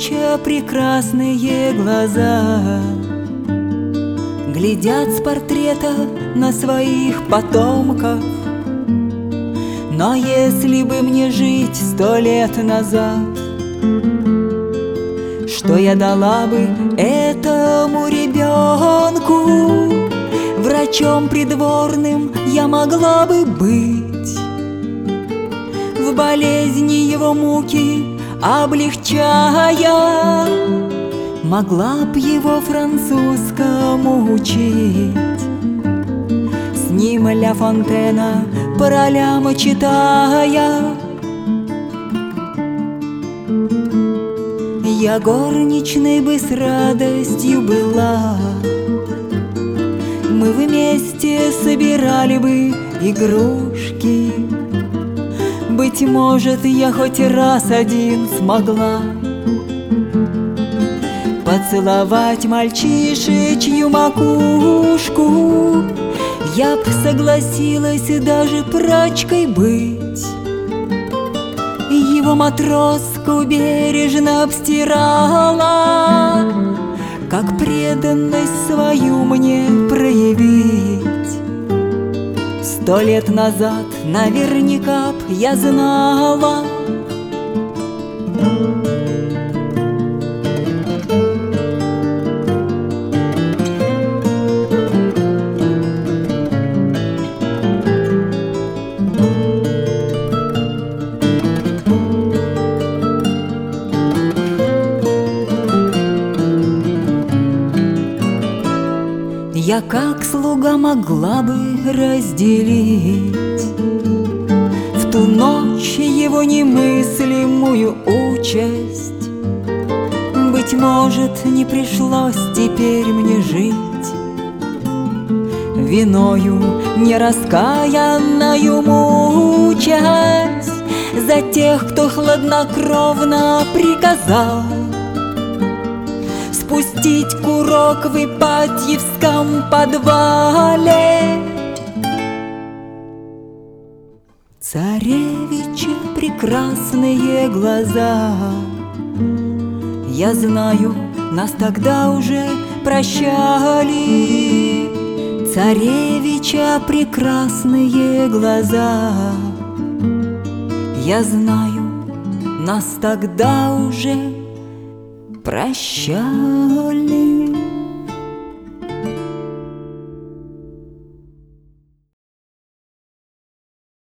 Царевича прекрасные глаза глядят с портрета на своих потомков. Но если бы мне жить 100 лет назад, что я дала бы этому ребенку? Врачом придворным я могла бы быть, в болезни его муки облегчая, могла б его французскому учить, с ним Ля Фонтена по ролям читая. Я горничной бы с радостью была, мы вместе собирали бы игрушки. Быть может, я хоть раз один смогла поцеловать мальчишечью макушку. Я б согласилась даже прачкой быть, его матроску бережно обстирала, как преданность свою мне проявить. 100 лет назад наверняка б я знала. Я как слуга могла бы разделить в ту ночь его немыслимую участь. Быть может, не пришлось теперь мне жить виною нераскаянною мучаясь за тех, кто хладнокровно приказал спустить курок в Ипатьевском подвале. Царевича прекрасные глаза, я знаю, нас тогда уже прощали. Царевича прекрасные глаза, я знаю, нас тогда уже прощали.